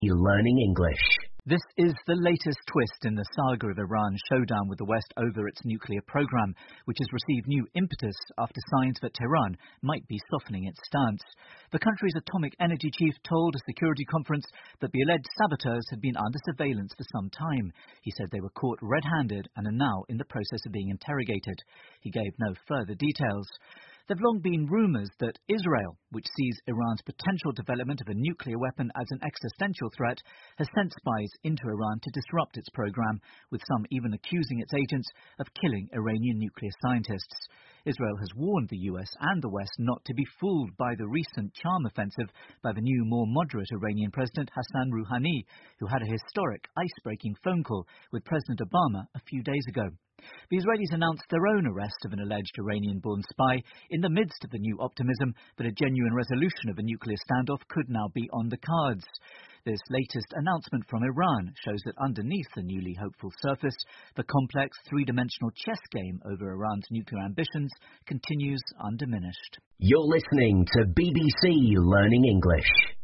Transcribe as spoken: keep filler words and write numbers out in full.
You're learning English. This is the latest twist in the saga of Iran's showdown with the West over its nuclear program, which has received new impetus after signs that Tehran might be softening its stance. The country's atomic energy chief told a security conference that the alleged saboteurs had been under surveillance for some time. He said they were caught red-handed and are now in the process of being interrogated. He gave no further details. There have long been rumours that Israel, which sees Iran's potential development of a nuclear weapon as an existential threat, has sent spies into Iran to disrupt its program, with some even accusing its agents of killing Iranian nuclear scientists. Israel has warned the U S and the West not to be fooled by the recent charm offensive by the new, more moderate Iranian President Hassan Rouhani, who had a historic, ice-breaking phone call with President Obama a few days ago. The Israelis announced their own arrest of an alleged Iranian-born spy in the midst of the new optimism that a genuine resolution of a nuclear standoff could now be on the cards. This latest announcement from Iran shows that underneath the newly hopeful surface, the complex three-dimensional chess game over Iran's nuclear ambitions continues undiminished. You're listening to B B C Learning English.